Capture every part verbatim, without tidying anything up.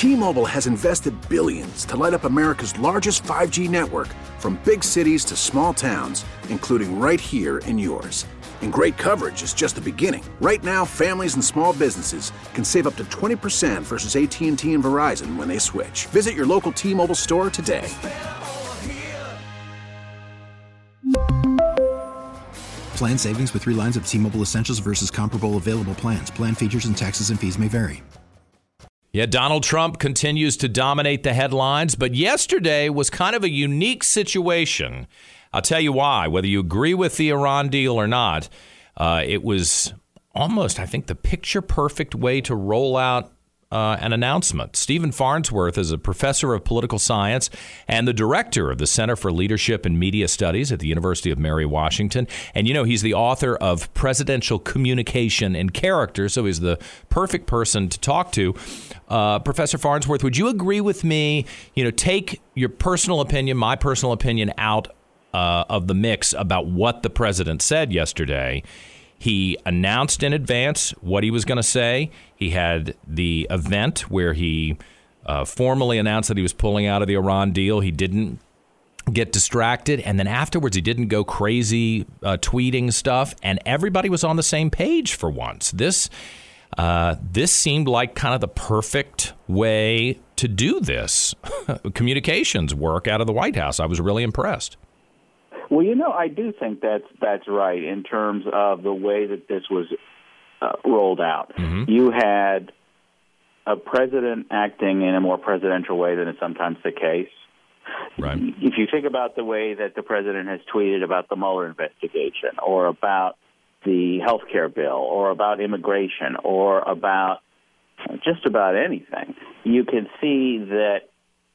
T-Mobile has invested billions to light up America's largest five G network, from big cities to small towns, including right here in yours. And great coverage is just the beginning. Right now, families and small businesses can save up to twenty percent versus A T and T and Verizon when they switch. Visit your local T-Mobile store today. Plan savings with three lines of T-Mobile Essentials versus comparable available plans. Plan features and taxes and fees may vary. Yeah, Donald Trump continues to dominate the headlines, but yesterday was kind of a unique situation. I'll tell you why. Whether you agree with the Iran deal or not, uh, it was almost, I think, the picture-perfect way to roll out uh, an announcement. Stephen Farnsworth is a professor of political science and the director of the Center for Leadership and Media Studies at the University of Mary Washington. And, you know, he's the author of Presidential Communication and Character, so he's the perfect person to talk to. Uh, Professor Farnsworth, would you agree with me, you know, take your personal opinion, my personal opinion out uh, of the mix about what the president said yesterday? He announced in advance what he was going to say. He had the event where he uh, formally announced that he was pulling out of the Iran deal. He didn't get distracted. And then afterwards, he didn't go crazy uh, tweeting stuff. And everybody was on the same page for once. This uh, this seemed like kind of the perfect way to do this communications work out of the White House. I was really impressed. Well, you know, I do think that's that's right in terms of the way that this was uh, rolled out. Mm-hmm. You had a president acting in a more presidential way than is sometimes the case. Right. If you think about the way that the president has tweeted about the Mueller investigation or about the health care bill or about immigration or about just about anything, you can see that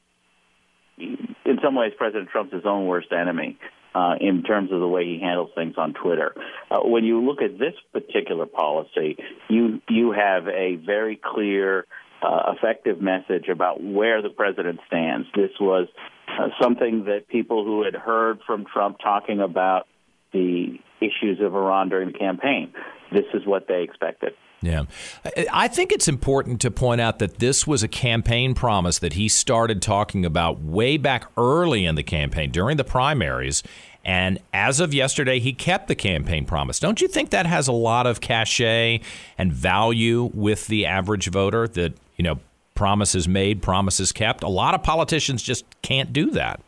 in some ways President Trump's his own worst enemy. Uh, in terms of the way he handles things on Twitter. Uh, when you look at this particular policy, you you have a very clear, uh, effective message about where the president stands. This was uh, something that people who had heard from Trump talking about the issues of Iran during the campaign, this is what they expected. Yeah. I think it's important to point out that this was a campaign promise that he started talking about way back early in the campaign during the primaries. And as of yesterday, he kept the campaign promise. Don't you think that has a lot of cachet and value with the average voter, that, you know, promises made, promises kept? A lot of politicians just can't do that.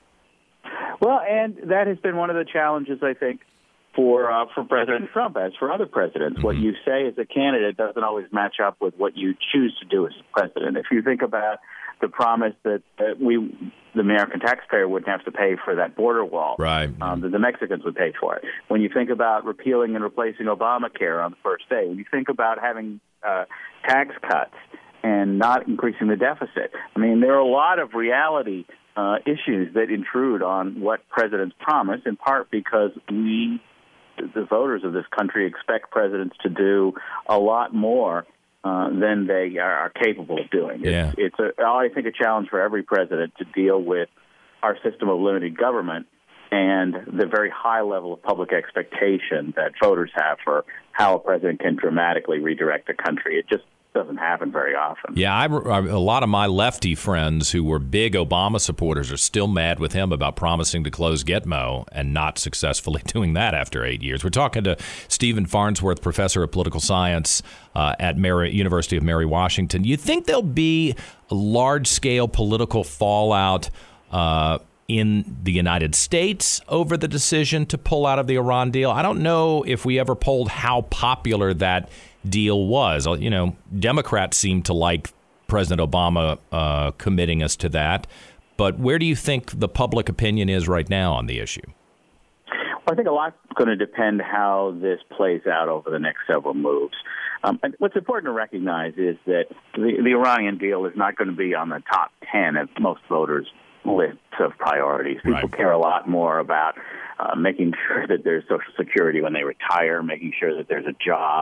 Well, and that has been one of the challenges, I think, for uh, for President Trump, as for other presidents. Mm-hmm. What you say as a candidate doesn't always match up with what you choose to do as president. If you think about the promise that, that we, the American taxpayer, wouldn't have to pay for that border wall, right? Um, that the Mexicans would pay for it. When you think about repealing and replacing Obamacare on the first day, when you think about having uh, tax cuts and not increasing the deficit, I mean, there are a lot of reality uh, issues that intrude on what presidents promise, in part because we, the voters of this country, expect presidents to do a lot more uh, than they are capable of doing. Yeah. It's, it's a, I think, a challenge for every president to deal with our system of limited government and the very high level of public expectation that voters have for how a president can dramatically redirect the country. It just doesn't happen very often. Yeah, I, a lot of my lefty friends who were big Obama supporters are still mad with him about promising to close Gitmo and not successfully doing that after eight years. We're talking to Stephen Farnsworth, professor of political science uh, at Mary, University of Mary Washington. You think there'll be a large-scale political fallout uh, in the United States over the decision to pull out of the Iran deal? I don't know if we ever polled how popular that deal was. You know, Democrats seem to like President Obama uh, committing us to that. But where do you think the public opinion is right now on the issue? Well, I think a lot's going to depend how this plays out over the next several moves. Um, and what's important to recognize is that the, the Iranian deal is not going to be on the top ten of most voters' lists of priorities. People Right. care a lot more about uh, making sure that there's Social Security when they retire, making sure that there's a job,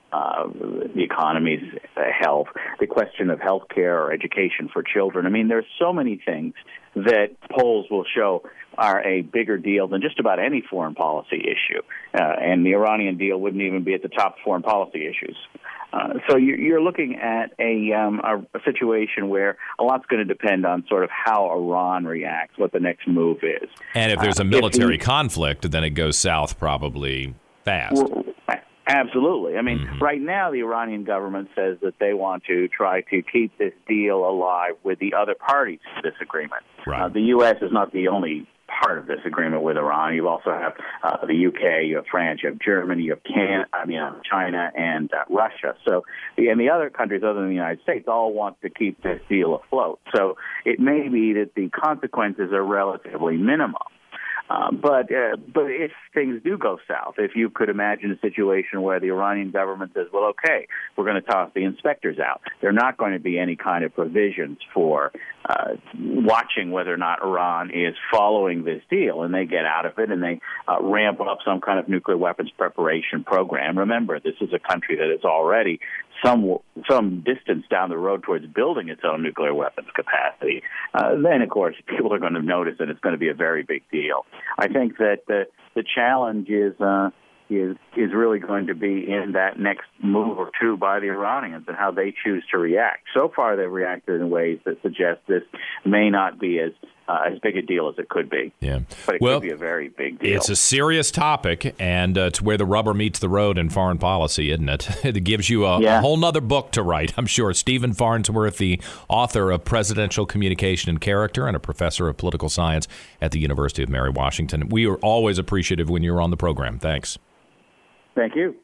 uh, the economy's uh, health, the question of health care or education for children. I mean, there's so many things that polls will show are a bigger deal than just about any foreign policy issue. Uh, and the Iranian deal wouldn't even be at the top foreign policy issues. Uh, so you're, you're looking at a, um, a, a situation where a lot's going to depend on sort of how Iran reacts, what the next move is. And if there's a uh, military he, conflict, then it goes south probably fast. Well, absolutely. I mean, mm-hmm. right now the Iranian government says that they want to try to keep this deal alive with the other parties to this agreement. Right. Uh, the U S is not the only part of this agreement with Iran. You also have uh, the U K, you have France, you have Germany, you have Canada, I mean, uh, China, and uh, Russia. So, and the other countries other than the United States all want to keep this deal afloat. So it may be that the consequences are relatively minimal. Uh, but uh, but if things do go south, if you could imagine a situation where the Iranian government says, well, okay, we're going to toss the inspectors out. There are not going to be any kind of provisions for uh, watching whether or not Iran is following this deal, and they get out of it and they uh, ramp up some kind of nuclear weapons preparation program. Remember, this is a country that is already some some distance down the road towards building its own nuclear weapons capacity. Uh, then, of course, people are going to notice that it's going to be a very big deal. I think that the the challenge is uh, is is really going to be in that next move or two by the Iranians and how they choose to react. So far, they've reacted in ways that suggest this may not be as uh, as big a deal as it could be. Yeah, but it well, could be a very big deal. It's a serious topic, and uh, it's where the rubber meets the road in foreign policy, isn't it? It gives you a, yeah. a whole nother book to write, I'm sure. Stephen Farnsworth, the author of Presidential Communication and Character and a professor of political science at the University of Mary Washington. We are always appreciative when you're on the program. Thanks. Thank you.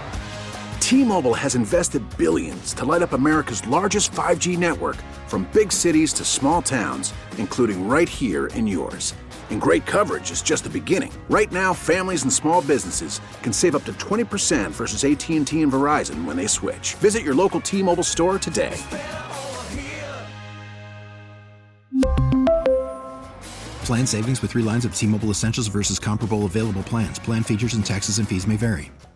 T-Mobile has invested billions to light up America's largest five G network, from big cities to small towns, including right here in yours. And great coverage is just the beginning. Right now, families and small businesses can save up to twenty percent versus A T and T and Verizon when they switch. Visit your local T-Mobile store today. Plan savings with three lines of T-Mobile Essentials versus comparable available plans. Plan features and taxes and fees may vary.